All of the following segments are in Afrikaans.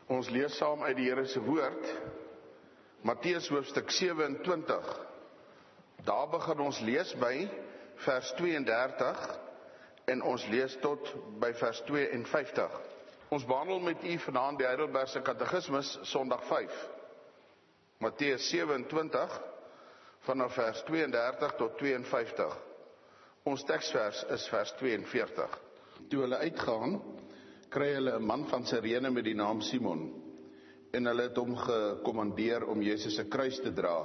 Ons lees saam uit die Here se woord, Matteus hoofstuk 27. Daar begin ons lees by vers 32 en ons lees tot by vers 52. Ons behandel met u vanaand die Heidelbergse Katekismus, Sondag 5. Matteus 27 vanaf vers 32 tot 52. Ons teksvers is vers 42. Toe hulle uitgaan, kry hulle 'n man van Sirene met die naam Simon, en hulle het hom gekommandeer om Jesus se kruis te dra.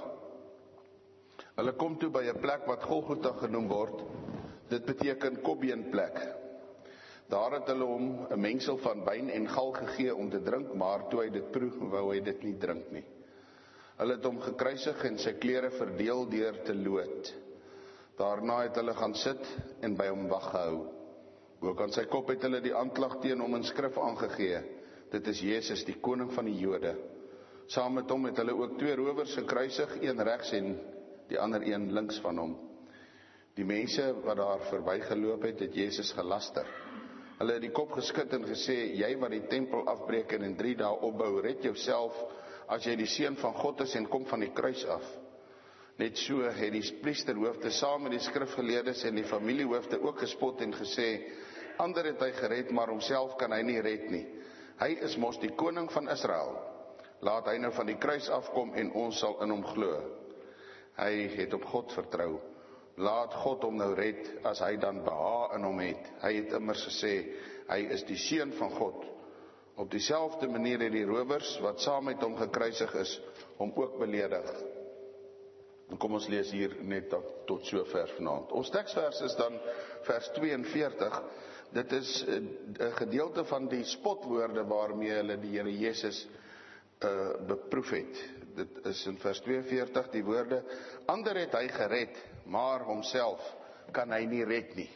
Hulle kom toe by 'n plek wat Golgotha genoem word. Dit beteken kopbeenplek. Daar het hulle hom 'n mengsel van wyn en gal gegee om te drink, maar toe hy dit proe, wou hy dit nie drink nie. Hulle het hom gekruisig en sy klere verdeel deur te loot. Daarna het hulle gaan sit en by hom wag gehou. Ook aan sy kop het hulle die aanklag teen hom in skrif aangegee. Dit is Jesus, die koning van die Jode. Saam met hom het hulle ook 2 rowers gekruisig, een regs en die ander een links van hom. Die mense wat daar verbygeloop het, het Jesus gelaster. Hulle het die kop geskud en gesê, jy wat die tempel afbreek en in 3 dae opbou, red jouself as jy die seun van God is en kom van die kruis af. Net so het die priesterhoofde saam met die skrifgeleerdes en die familiehoofde ook gespot en gesê, ander het hy gered, maar homself kan hy nie red nie. Hy is mos die koning van Israel. Laat hy nou van die kruis afkom en ons sal in hom glo. Hy het op God vertrou. Laat God hom nou red as hy dan behaag in hom het. Hy het immers gesê, hy is die seun van God. Op dieselfde manier het die rowers wat saam met hom gekruisig is, hom ook beledig. Kom ons lees hier net tot sover vanaand. Ons teksvers is dan vers 42. Dit is 'n gedeelte van die spotwoorde waarmee hulle die Here Jesus beproef het. Dit is in vers 42 die woorde, ander het hy gered, maar homself kan hy nie red nie.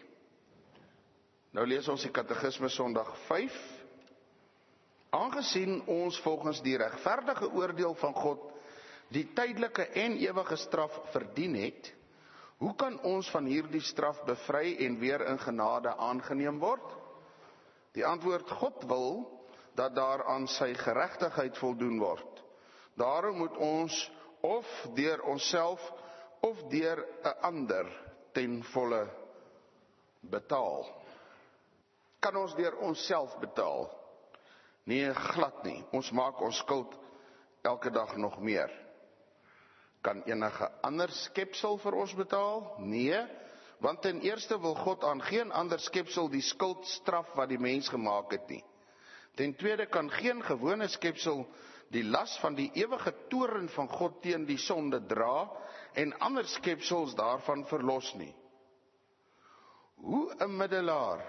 Nou lees ons die Katekismus Sondag 5. Aangesien ons volgens die regverdige oordeel van God die tydelike en ewige straf verdien het, hoe kan ons van hierdie straf bevry en weer in genade aangeneem word? Die antwoord, God wil dat daar aan sy geregtigheid voldoen word. Daarom moet ons of deur onsself of deur 'n ander ten volle betaal. Kan ons deur onsself betaal? Nee, glad nie. Ons maak ons skuld elke dag nog meer. Kan enige ander skepsel vir ons betaal? Nee, want ten eerste wil God aan geen ander skepsel die skuld straf wat die mens gemaak het nie. Ten tweede kan geen gewone skepsel die las van die ewige toorn van God teen die sonde dra en ander skepsels daarvan verlos nie. Hoe 'n middelaar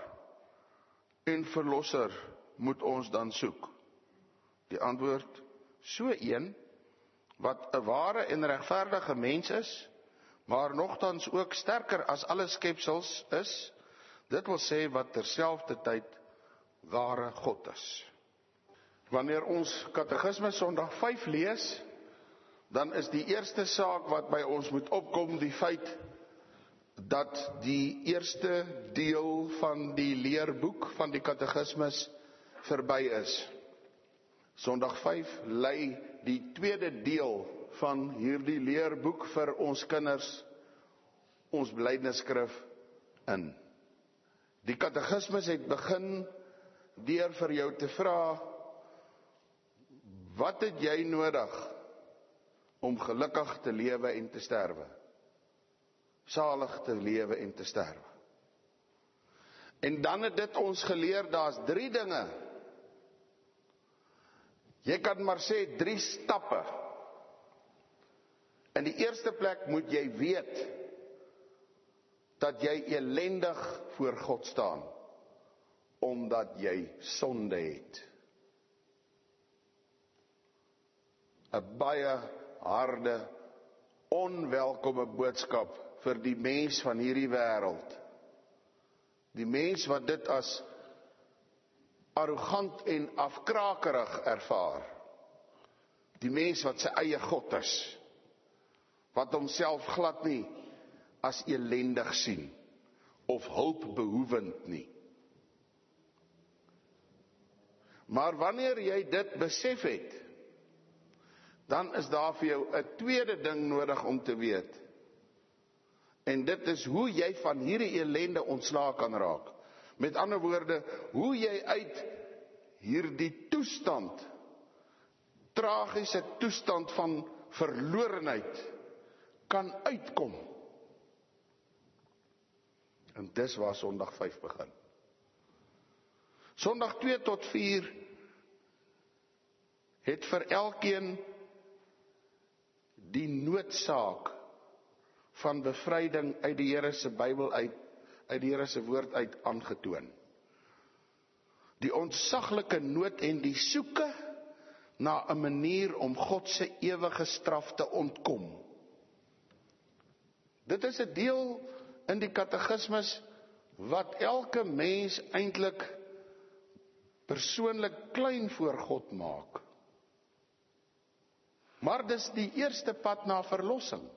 en verlosser moet ons dan soek? Die antwoord, so een wat 'n ware en regverdige mens is, maar nogtans ook sterker as alle skepsels is, dit wil sê wat terselfdertyd ware God is. Wanneer ons Katekismus Sondag 5 lees, dan is die eerste saak wat by ons moet opkom die feit dat die eerste deel van die leerboek van die Katekismus verby is. Sondag 5 lei die tweede deel van hierdie leerboek vir ons kinders, ons belydenisskrif in. Die Katekismus het begin deur vir jou te vra, wat het jy nodig om gelukkig te lewe en te sterwe? Salig te lewe en te sterwe. En dan het dit ons geleer, daar's 3 dinge. Jy kan maar sê 3 stappe. In die eerste plek moet jy weet dat jy elendig voor God staan, omdat jy sonde het. 'n baie harde, onwelkome boodskap vir die mens van hierdie wêreld. Die mens wat dit as arrogant en afkrakerig ervaar. Die mens wat sy eie God is, wat homself glad nie as elendig sien of hulpbehoevend nie. Maar wanneer jy dit besef het, dan is daar vir jou 'n tweede ding nodig om te weet. En dit is hoe jy van hierdie ellende ontslae kan raak. Met ander woorde, hoe jy uit hierdie toestand, tragiese toestand van verlorenheid, kan uitkom. En dis waar Sondag 5 begin. Sondag 2 tot 4 het vir elkeen die noodsaak van bevryding uit die Here se Bybel uit die Here se woord uit aangetoon. Die ontsaglike nood en die soeke na 'n manier om God se ewige straf te ontkom. Dit is 'n deel in die katekismes wat elke mens eintlik persoonlik klein voor God maak. Maar dis die eerste pad na verlossing.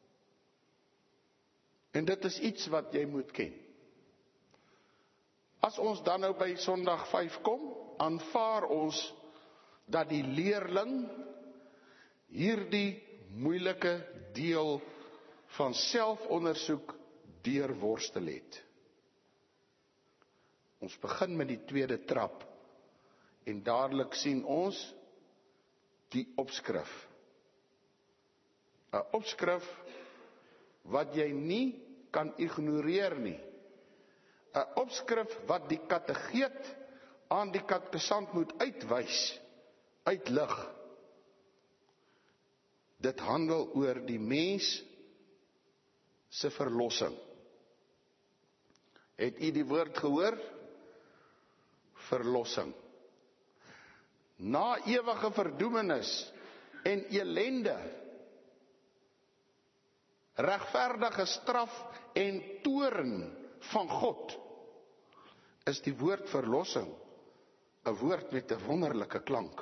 En dit is iets wat jy moet ken. As ons dan nou by Sondag 5 kom, aanvaar ons dat die leerling hierdie moeilike deel van selfondersoek deurworstel het. Ons begin met die tweede trap en dadelik sien ons die opskrif. 'n Opskrif wat jy nie kan ignoreer nie. 'n Opskrif wat die kategeet aan die katesant moet uitwys, uitlig. Dit handel oor die mens se verlossing. Het u die woord gehoor? Verlossing. Na ewige verdoemenis en elende, regverdige straf en toorn van God, is die woord verlossing 'n woord met 'n wonderlike klank.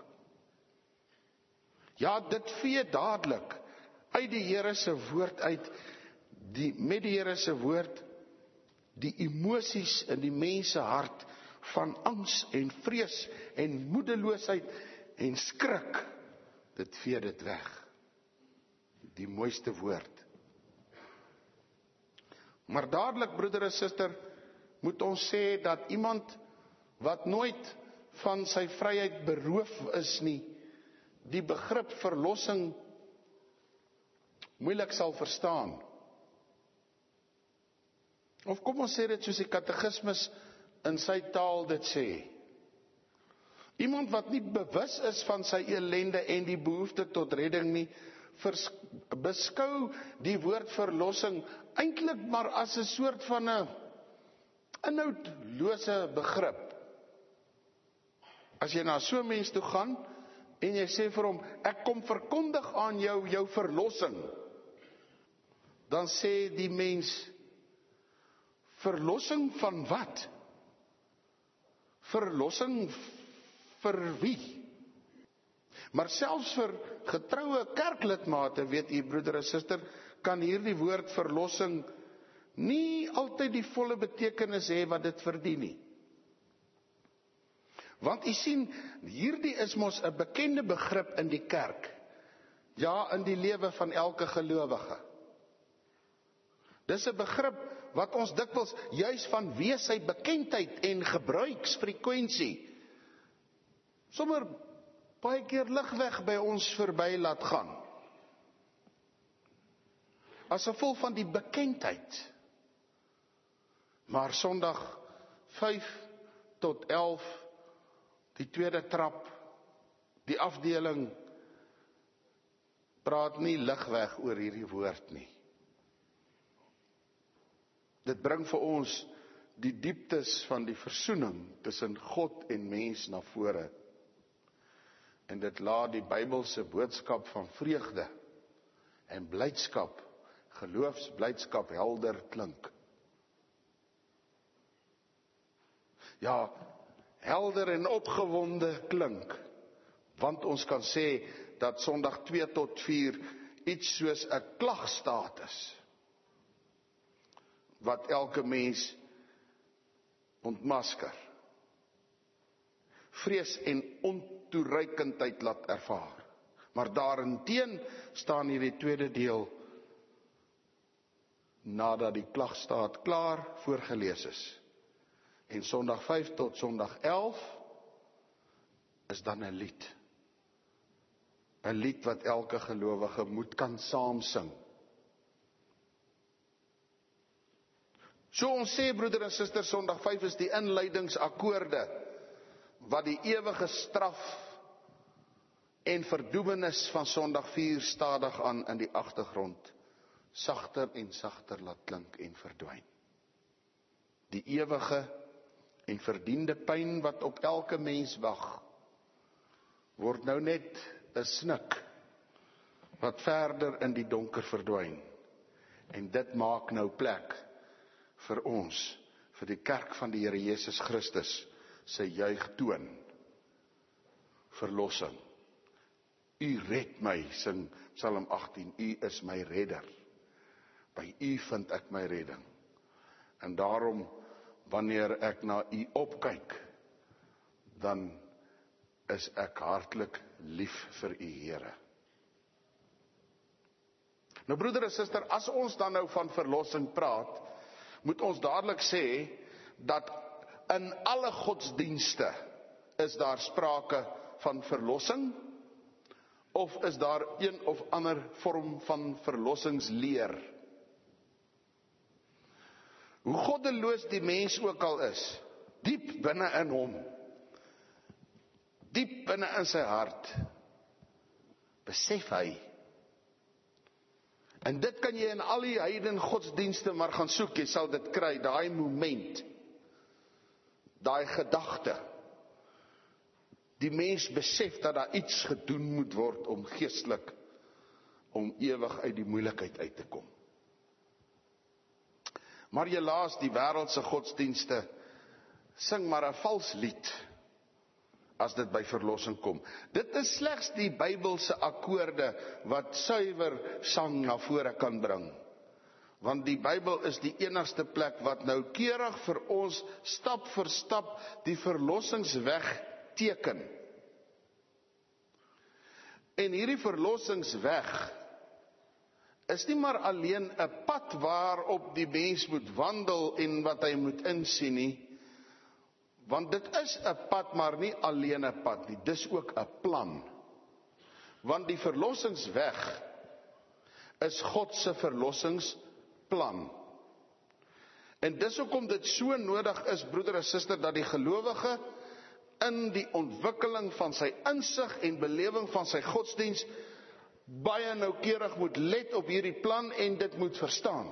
Ja, dit vee dadelik uit die Here se woord uit, met die Here se woord, die emosies in die mens se hart van angs en vrees en moedeloosheid en skrik. Dit vee dit weg. Die mooiste woord. Maar dadelik, broeder en suster, moet ons sê dat iemand wat nooit van sy vryheid beroof is nie, die begrip verlossing moeilik sal verstaan. Of kom ons sê dit soos die katekismes in sy taal dit sê. Iemand wat nie bewus is van sy ellende en die behoefte tot redding nie, beskou die woord verlossing eintlik maar as 'n soort van 'n inhoudlose begrip. As jy na so 'n mens toe gaan en jy sê vir hom, ek kom verkondig aan jou verlossing, dan sê die mens, verlossing van wat? Verlossing vir wie? Maar selfs vir getroue kerklidmate, weet u broeder en suster, kan hierdie woord verlossing nie altyd die volle betekenis hê wat dit verdien nie. Want u sien, hierdie is mos 'n bekende begrip in die kerk. Ja, in die lewe van elke gelowige. Dis 'n begrip wat ons dikwels juis vanweë sy bekendheid en gebruiksfrekwensie sommer baie keer ligweg by ons verby laat gaan. As gevolg van die bekendheid. Maar Sondag 5 tot 11, die tweede trap, die afdeling, praat nie ligweg oor hierdie woord nie. Dit bring vir ons die dieptes van die versoening tussen God en mens na vore. En dit laat die Bybelse boodskap van vreugde en blydskap, geloofsblydskap helder klink. Ja, helder en opgewonde klink, want ons kan sê dat Sondag 2 tot 4 iets soos 'n klagstaat is, wat elke mens ontmasker. vrees en ontoereikendheid laat ervaar. Maar daarenteen staan hier die tweede deel, nadat die klagstaat klaar voorgelees is. En Sondag 5 tot Sondag 11 is dan 'n lied. 'n lied wat elke gelowige moet kan saam sing. So ons sê, broeder en suster, Sondag 5 is die inleidingsakkoorde wat die ewige straf en verdoemenis van Sondag 4 stadig aan in die agtergrond sagter en sagter laat klink en verdwyn. Die ewige en verdiende pyn wat op elke mens wag, word nou net 'n snik wat verder in die donker verdwyn. En dit maak nou plek vir ons, vir die kerk van die Here Jesus Christus, sy juigtoon, verlossing. U red my, sing Psalm 18, U is my redder. By U vind ek my redding. En daarom, wanneer ek na U opkyk, dan is ek hartlik lief vir U Here. Nou broeder en suster, as ons dan nou van verlossing praat, moet ons dadelik sê, dat in alle godsdienste is daar sprake van verlossing, of is daar een of ander vorm van verlossingsleer. Hoe goddeloos die mens ook al is, diep binne in hom, diep binne in sy hart, besef hy, en dit kan jy in al die heiden godsdienste maar gaan soek, jy sal dit kry, daai moment, daai gedagte, die mens besef dat daar iets gedoen moet word om geestelik, om ewig uit die moeilikheid uit te kom. Maar helaas, die wêreldse godsdienste sing maar 'n vals lied as dit by verlossing kom. Dit is slegs die Bybelse akkoorde wat suiwer sang na vore kan bring. Want die Bybel is die enigste plek wat noukeurig vir ons stap vir stap die verlossingsweg teken. En hierdie verlossingsweg is nie maar alleen 'n pad waarop die mens moet wandel en wat hy moet insien nie, want dit is 'n pad, maar nie alleen 'n pad nie, dis ook 'n plan. Want die verlossingsweg is God se verlossingsplan. En dis hoekom dit so nodig is, broeder en suster, dat die gelowige in die ontwikkeling van sy insig en belewing van sy godsdiens baie noukeurig moet let op hierdie plan en dit moet verstaan.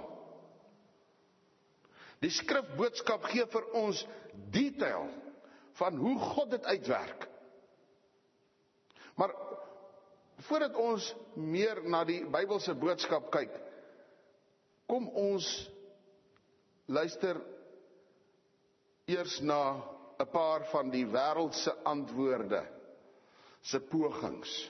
Die skrifboodskap gee vir ons detail van hoe God dit uitwerk. Maar voordat ons meer na die Bybelse boodskap kyk, kom ons luister eers na 'n paar van die wêreldse antwoorde, se pogings.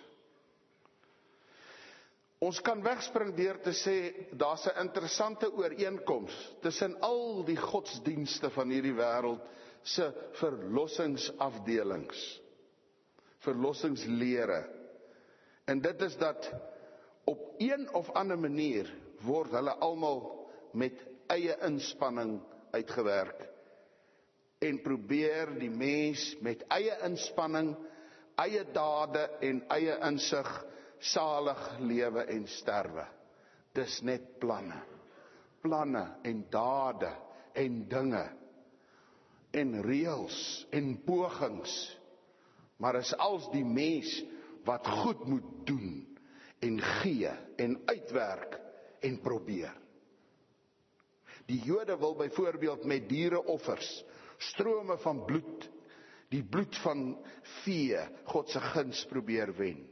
Ons kan wegspring deur te sê, daar's 'n interessante ooreenkoms tussen al die godsdienste van hierdie wêreld se verlossingsafdelings, verlossingslere. En dit is dat op een of ander manier word hulle almal met eie inspanning uitgewerk en probeer die mens met eie inspanning, eie dade en eie insig salig lewe en sterwe. Dis net planne en dade en dinge en reëls en pogings, maar is als die mens wat goed moet doen en gee en uitwerk en probeer. Die Jode wil byvoorbeeld met diereoffers, strome van bloed, die bloed van vee, God se guns probeer wen.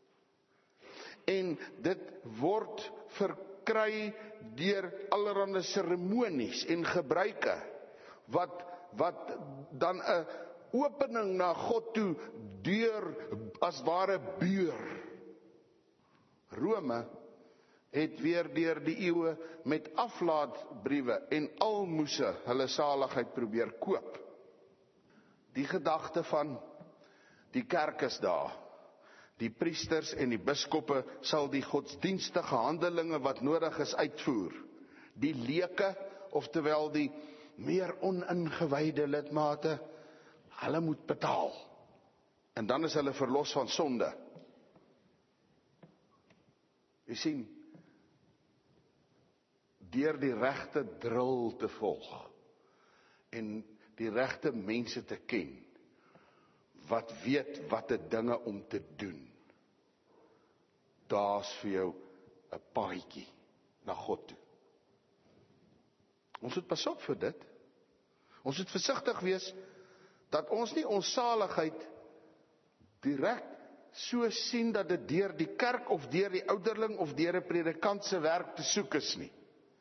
En dit word verkry deur allerlei seremonies en gebruike, wat dan 'n opening na God toe deur as ware beur. Rome het weer deur die eeue met aflaatbriewe en almoese hulle saligheid probeer koop. Die gedagte van Die kerk is daar. Die priesters en die biskoppe sal die godsdienstige handelinge wat nodig is uitvoer. Die leke, oftewel die meer oningewyde lidmate, hulle moet betaal. En dan is hulle verlos van sonde. Jy sien, deur die regte drill te volg en die regte mense te ken, wat weet watte dinge om te doen, daar's vir jou 'n paadjie na God toe. Ons moet pas op vir dit. Ons moet versigtig wees dat ons nie ons saligheid direk so sien dat dit deur die kerk of deur die ouderling of deur 'n predikant se werk te soek is nie.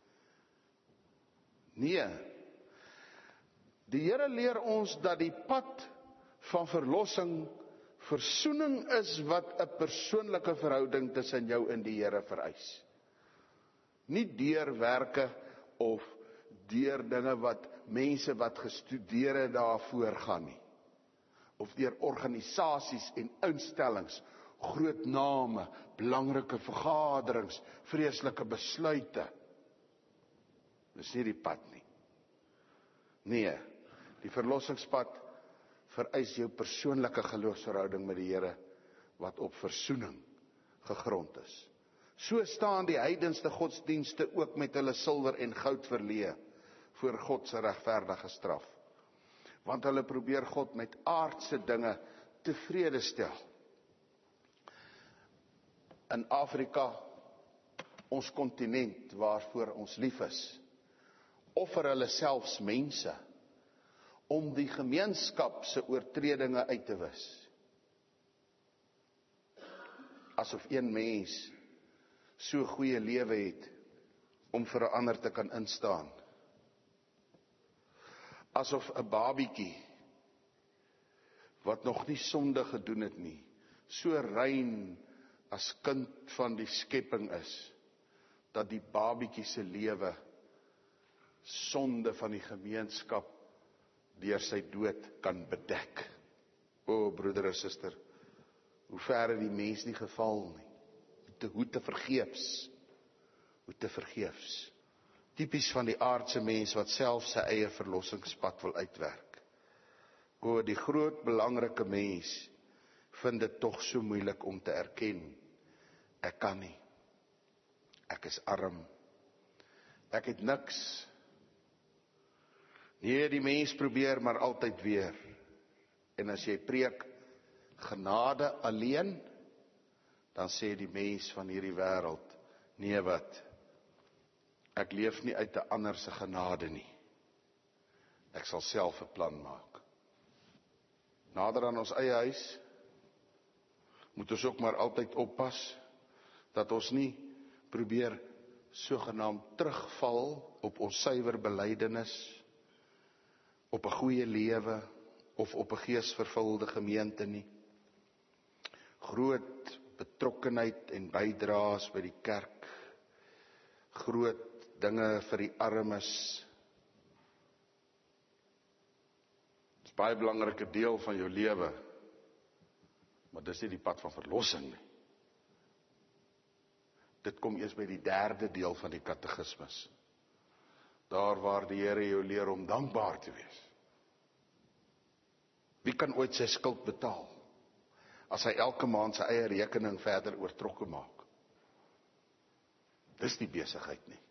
Nee. Die Here leer ons dat die pad van verlossing versoening is wat 'n persoonlike verhouding tussen jou en die Here vereis. Nie deur werke of deur dinge wat mense wat gestudeer het daarvoor gaan nie. Of deur organisasies en instellings, groot name, belangrike vergaderings, vreeslike besluite. Dis nie die pad nie. Nee, die verlossingspad vereis jou persoonlike geloofsverhouding met die Here wat op versoening gegrond is. So staan die heidenste godsdienste ook met hulle silwer en goud verleë voor God se regverdige straf. Want hulle probeer God met aardse dinge tevrede stel. In Afrika, ons kontinent waarvoor ons lief is, offer hulle selfs mense om die gemeenskap se oortredinge uit te wis. Asof een mens so goeie lewe het om vir 'n ander te kan instaan. Asof 'n babietjie wat nog nie sonde gedoen het nie, so rein as kind van die skepping is, dat die babietjie se lewe sonde van die gemeenskap deur sy dood kan bedek. O broeder en suster, hoe ver het die mens nie geval nie. Hoe te vergeefs. Typies van die aardse mens wat self sy eie verlossingspad wil uitwerk. O, die groot belangrike mens vind dit tog so moeilik om te erken. Ek kan nie. Ek is arm. Ek het niks. Nee, die mens probeer maar altyd weer. En as jy preek genade alleen, dan sê die mens van hierdie wêreld, nee wat, ek leef nie uit 'n ander se genade nie. Ek sal self 'n plan maak. Nader aan ons eie huis, moet ons ook maar altyd oppas, dat ons nie probeer sogenaamd terugval op ons suiwer belydenis, op 'n goeie lewe, of op 'n geesvervulde gemeente nie. Groot betrokkenheid en bydraes by die kerk, groot dinge vir die armes. Dit is baie belangrike deel van jou lewe, maar dis nie die pad van verlossing nie. Dit kom eers by die 3de deel van die katekismus. Daar waar die Here jou leer om dankbaar te wees. Wie kan ooit sy skuld betaal, as hy elke maand sy eie rekening verder oortrokke maak? Dis nie besigheid nie.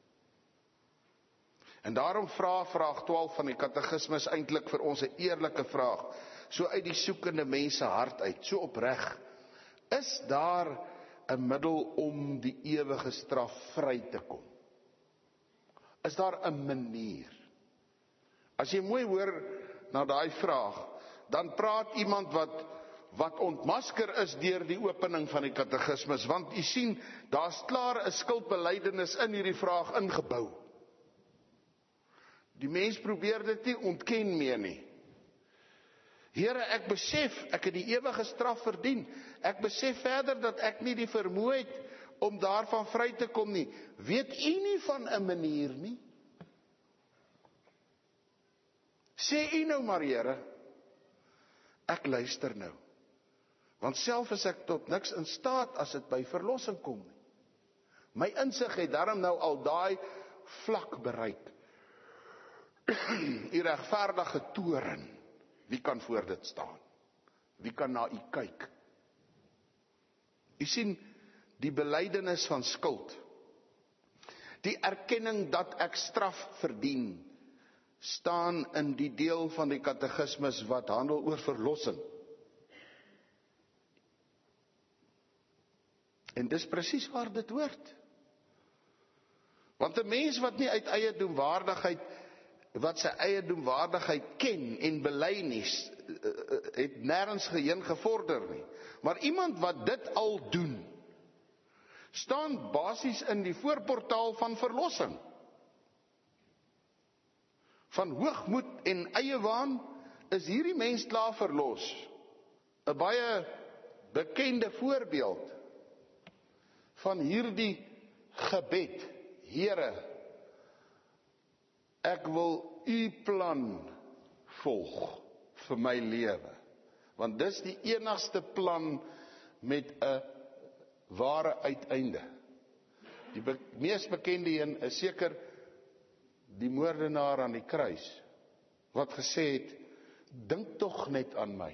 En daarom vra vraag 12 van die katekismus eintlik vir ons 'n eerlike vraag, so uit die soekende mense hart uit, so opreg. Is daar 'n middel om die ewige straf vry te kom? Is daar 'n manier? As jy mooi hoor na daai vraag, dan praat iemand wat ontmasker is deur die opening van die katekismus, want jy sien, daar's klaar 'n skuldbelydenis in hierdie vraag ingebou. Die mens probeer dit nie ontken meer nie. Here, ek besef, ek het die ewige straf verdien. Ek besef verder dat ek nie die vermoë het om daarvan vry te kom nie. Weet u nie van 'n manier nie? Sê u nou maar, Here, ek luister nou. Want self is ek tot niks in staat as dit by verlossing kom nie. My insig het daarom nou al daai vlak bereik. U regverdige toren, wie kan voor dit staan? Wie kan na u kyk? U sien, die belydenis van skuld, die erkenning dat ek straf verdien, staan in die deel van die katekismes wat handel oor verlossing. En dis presies waar dit hoort. Want 'n mens wat nie uit eie doemwaardigheid, wat sy eie doemwaardigheid ken en bely nie, het nêrens geheen gevorder nie. Maar iemand wat dit al doen, staan basies in die voorportaal van verlossing. Van hoogmoed en eie waan is hierdie mens klaar verlos. 'n baie bekende voorbeeld van hierdie gebed: Here, ek wil u plan volg vir my lewe, want dis die enigste plan met 'n ware uiteinde. Die mees bekende een is seker die moordenaar aan die kruis, wat gesê het, dink tog net aan my.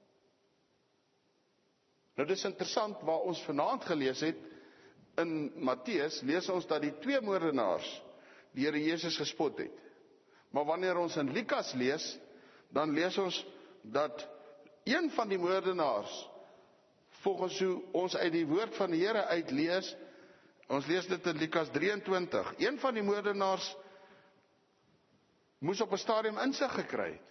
Nou dis interessant, waar ons vanaand gelees het, in Matteus, lees ons dat die twee moordenaars die Here Jesus gespot het. Maar wanneer ons in Lukas lees, dan lees ons dat een van die moordenaars, volgens hoe ons uit die woord van die Here uitlees, ons lees dit in Lukas 23, een van die moordenaars moes op 'n stadium insig gekry het.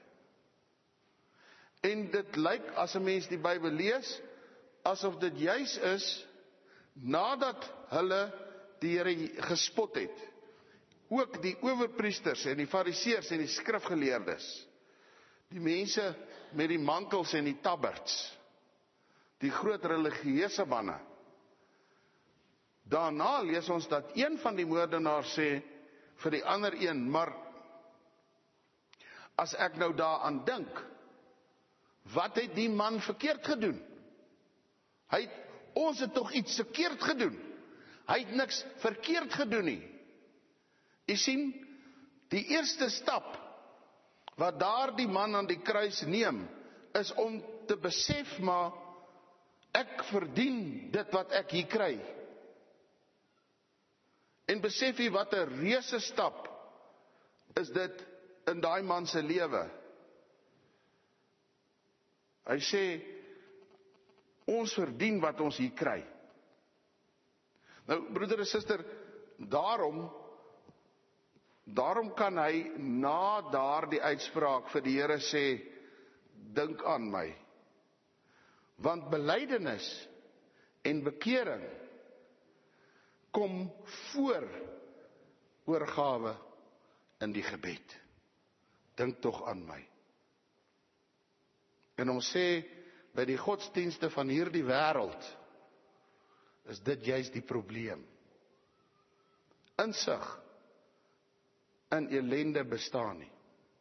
En dit lyk, as 'n mens die Bybel lees, asof dit juis is nadat hulle die Here gespot het. Ook die owerpriesters en die fariseërs en die skrifgeleerdes, die mense met die mantels en die tabberts, die groot religieuse manne. Daarna lees ons dat een van die moordenaars sê vir die ander een, maar as ek nou daaraan dink, wat het die man verkeerd gedoen? Ons het tog iets verkeerd gedoen. Hy het niks verkeerd gedoen nie. U sien, die eerste stap wat daardie man aan die kruis neem, is om te besef, maar ek verdien dit wat ek hier kry. En besef jy wat 'n reuse stap is dit in daai man se lewe. Hy sê, ons verdien wat ons hier kry. Nou, broeder en suster, daarom kan hy na daardie uitspraak vir die Here sê, dink aan my. Want belydenis en bekering kom voor oorgawe in die gebed. Dink tog aan my. En ons sê, by die godsdienste van hierdie wêreld is dit juist die probleem. Insig in ellende bestaan nie.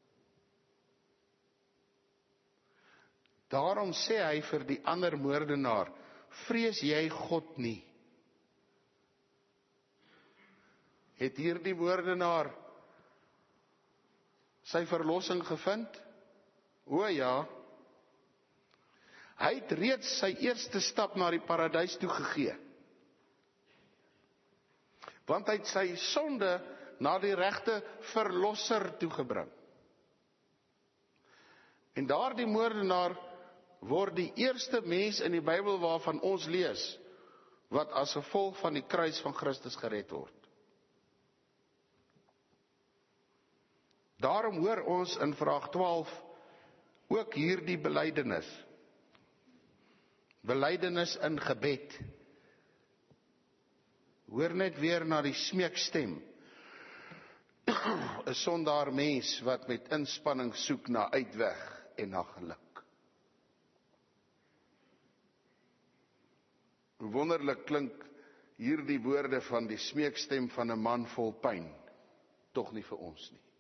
Daarom sê hy vir die ander moordenaar, vrees jy God nie? Het hierdie moordenaar sy verlossing gevind? O ja. Hy het reeds sy eerste stap na die paradys toe gegee. Want hy het sy sonde na die regte verlosser toe gebring. En daardie moordenaar word die eerste mens in die Bybel waarvan ons lees, wat as gevolg van die kruis van Christus gered word. Daarom hoor ons in vraag 12 ook hierdie belydenis. Belydenis in gebed. Hoor net weer na die smeekstem. 'n sondaar mens wat met inspanning soek na uitweg en na geluk. Wonderlik klink hierdie woorde van die smeekstem van 'n man vol pyn, tog nie vir ons nie.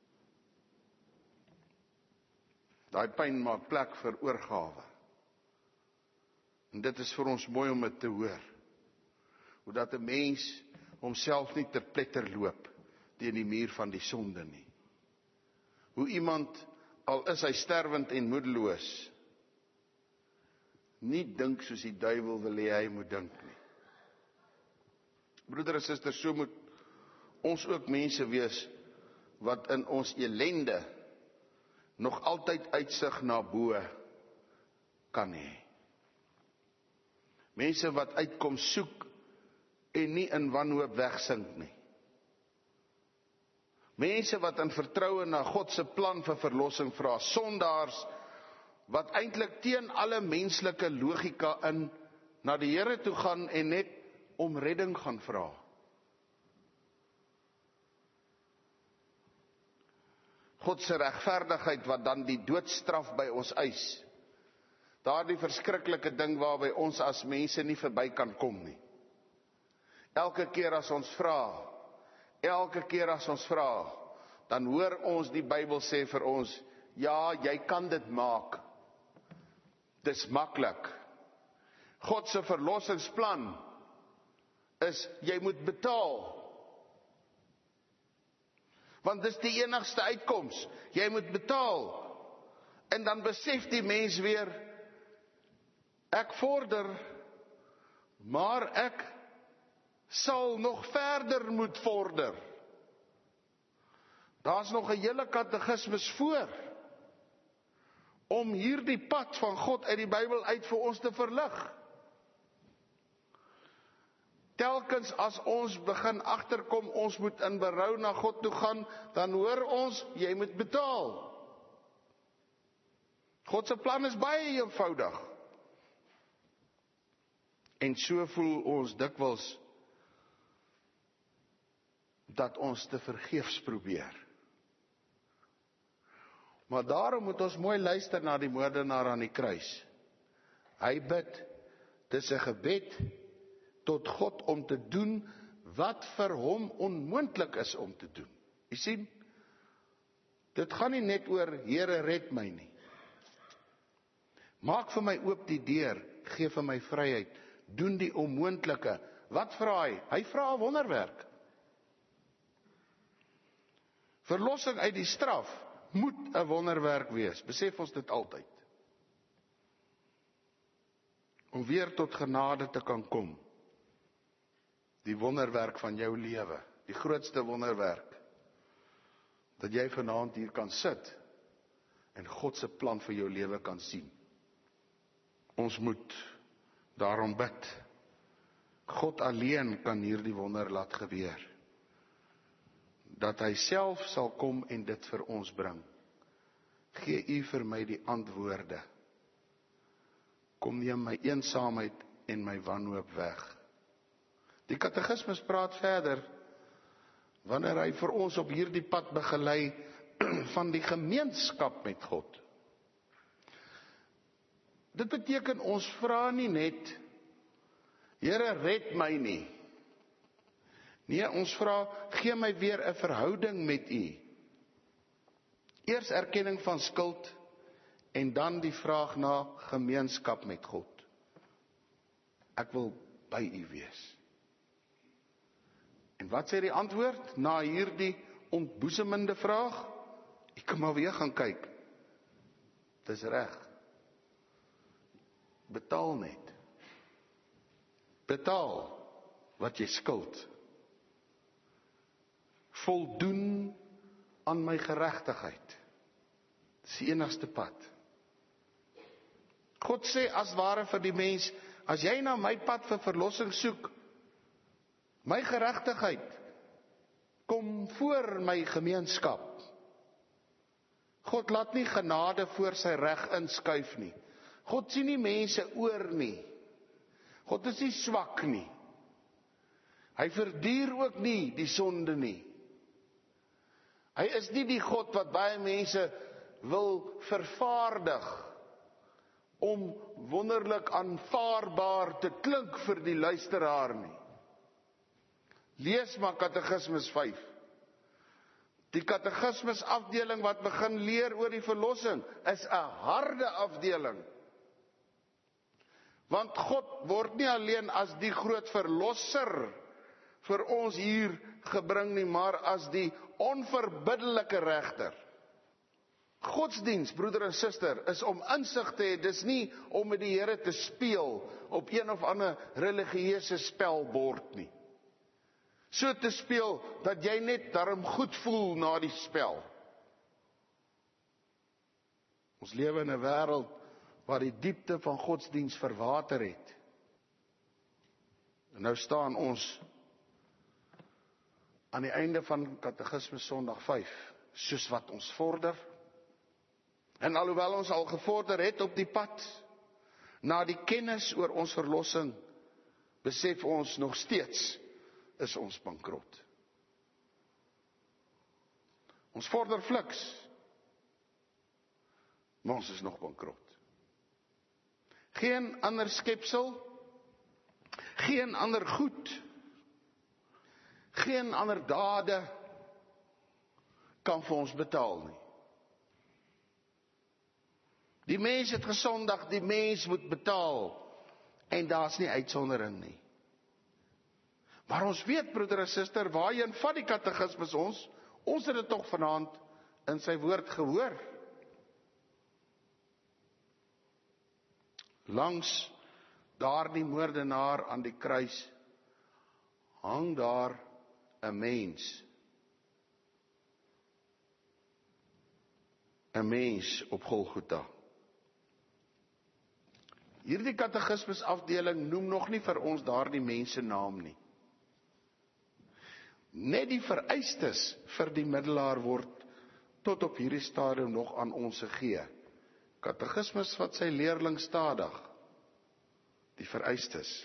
Daai pyn maak plek vir oorgawe. En dit is vir ons mooi om dit te hoor. Hoe dat 'n mens homself nie ter pletter loop teen die muur van die sonde nie. Hoe iemand, al is hy sterwend en moedeloos, nie dink soos die duiwel wil hê hy moet dink nie. Broeder en suster, so moet ons ook mense wees wat in ons elende nog altyd uitsig na bo kan hê. Mense wat uitkom soek en nie in wanhoop wegsink nie. Mense wat in vertroue na God se plan vir verlossing vra, sondaars wat eintlik teen alle menslike logika in na die Here toe gaan en net om redding gaan vra. God se regverdigheid wat dan die doodstraf by ons eis. Daardie verskriklike ding waarby ons as mense nie verby kan kom nie. Elke keer as ons vra, dan hoor ons die Bybel sê vir ons, ja, jy kan dit maak. Dis maklik. God se verlossingsplan is, jy moet betaal. Want dis die enigste uitkoms. Jy moet betaal. En dan besef die mens weer, ek vorder, maar ek sal nog verder moet vorder. Daar's nog 'n hele katekismes voor om hierdie pad van God uit die Bybel uit vir ons te verlig. Telkens as ons begin agterkom, ons moet in berou na God toe gaan, dan hoor ons, jy moet betaal. God se plan is baie eenvoudig. En so voel ons dikwels dat ons te vergeefs probeer. Maar daarom moet ons mooi luister na die moordenaar aan die kruis. Hy bid, dis 'n gebed tot God om te doen wat vir hom onmoontlik is om te doen. U sien, dit gaan nie net oor Here red my nie. Maak vir my oop die deur, gee vir my vryheid, doen die onmoontlike. Wat vra hy? Hy vra 'n wonderwerk. Verlossing uit die straf moet 'n wonderwerk wees. Besef ons dit altyd. Om weer tot genade te kan kom. Die wonderwerk van jou lewe, die grootste wonderwerk, dat jy vanaand hier kan sit en God se plan vir jou lewe kan sien. Ons moet daarom bid. God alleen kan hierdie wonder laat gebeur. Dat hy self sal kom en dit vir ons bring. Gee u vir my die antwoorde. Kom neem my eensaamheid en my wanhoop weg. Die katekismes praat verder, wanneer hy vir ons op hierdie pad begelei, van die gemeenskap met God. Dit beteken ons vra nie net, Here red my nie. Nee, ons vra, gee my weer 'n verhouding met u. Eers erkenning van skuld, en dan die vraag na gemeenskap met God. Ek wil by u wees. En wat sê die antwoord na hierdie ontboesemende vraag? Ek kan maar weer gaan kyk. Dis reg. Betaal net. Betaal wat jy skuld. Voldoen aan my geregtigheid. Dis die enigste pad. God sê as ware vir die mens, as jy na my pad vir verlossing soek, my geregtigheid, kom voor my gemeenskap. God laat nie genade voor sy reg inskuif nie. God sien nie mense oor nie. God is nie swak nie. Hy verduur ook nie die sonde nie. Hy is nie die God wat baie mense wil vervaardig om wonderlik aanvaarbaar te klink vir die luisteraar nie. Lees maar Katekismes 5. Die Katekismes afdeling wat begin leer oor die verlossing is 'n harde afdeling. Want God word nie alleen as die groot verlosser vir ons hier gebring nie, maar as die onverbiddelike regter. Godsdiens, broeder en suster, is om insig te hê, dis nie om met die Here te speel op een of ander religieuse spelbord nie. So te speel, dat jy net daarom goed voel na die spel. Ons lewe in 'n wêreld waar die diepte van godsdiens verwater het. En nou staan ons aan die einde van Katekismes Sondag 5, soos wat ons vorder. En alhoewel ons al gevorder het op die pad na die kennis oor ons verlossing, besef ons nog steeds is ons bankrot. Ons vorder fliks, maar ons is nog bankrot. Geen ander skepsel, geen ander goed, geen ander dade kan vir ons betaal nie. Die mens het gesondig, die mens moet betaal, en daar's nie uitsondering nie. Maar ons weet, broeder en suster, waarheen vat die katekismes ons het dit tog vanaand in sy woord gehoor. Langs daardie moordenaar aan die kruis hang daar 'n mens. 'n mens op Golgotha. Hierdie katekismes afdeling noem nog nie vir ons daardie mens se naam nie. Net die vereistes vir die middelaar word tot op hierdie stadium nog aan ons gegee. Katekismes wat sy leerling stadig. Die vereistes.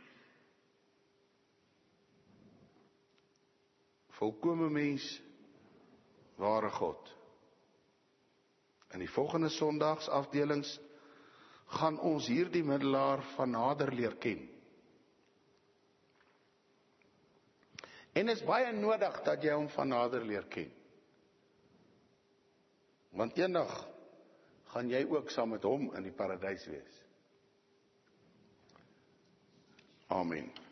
Volkome mens, ware God. In die volgende Sondags afdelings gaan ons hierdie middelaar van nader leer ken. En is baie nodig dat jy hom van nader leer ken. Want eendag gaan jy ook saam met hom in die paradys wees. Amen.